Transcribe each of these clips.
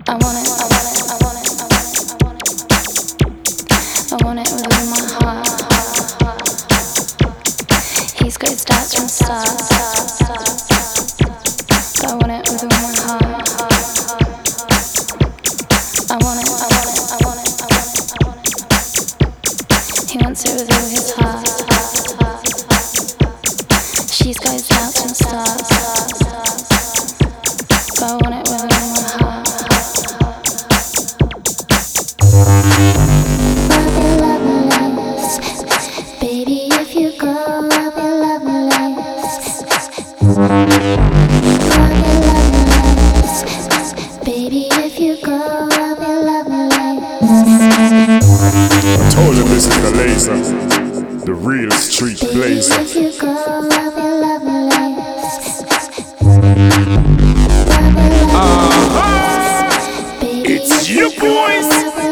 I want it, I want it, I want it, I want it, I want it. I want it with all my heart. He's got his doubts from the start. But I want it with all my heart. I want it, I want it, I want it, I want it, I want it. He wants it with all his heart. She's got his doubts from the start. But I want it with all my heart. I'll be loveless, baby. If you go, I'll be loveless. I'll be loveless, baby. If you go, I'll be loveless. I told him this is the laser, the real street blazer. If you go, I'll be loveless. It's you boys.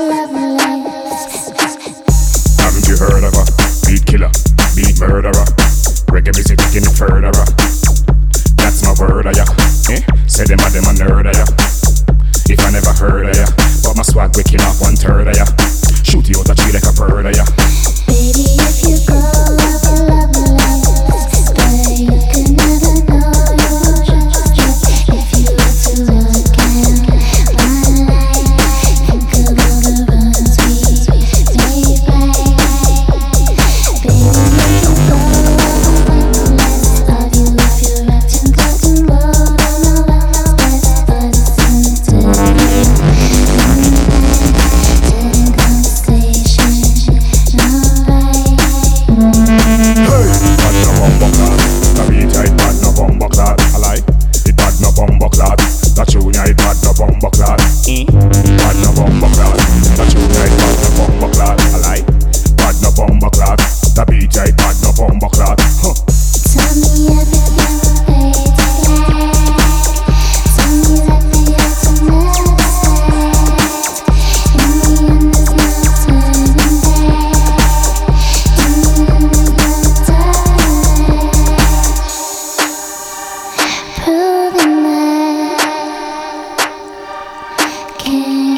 Haven't you heard of a beat killer, beat murderer, reggae music taking it further? That's my word of ya. Say them a nerd of ya. If I never heard of ya, but my swag waking up 1/3 of ya. Shoot you out a tree like a bird of ya. Baby, if you go, I'll be loveless. But you can never know your trust. If you were to look at my life, think of all the runs we made right. Baby, if you go, I'll be less of you. If you're acting cotton road, I know what's best, but it's in the turn. Conversation, no right. Hey, bad no bumbo clad. The beat it bad no bumbo clad. I like it bad no bumbo clad. The tune it bad no bumbo clad. Bad no bumbo clad. The tune it bad no bumbo clad. I like bad no bumbo clad. The beat it bad no bumbo clad. Tell me everything fades to black. Tell me that the answer never stays. In the end, there's no turning back. In the end, there's no turning back. Proving that can't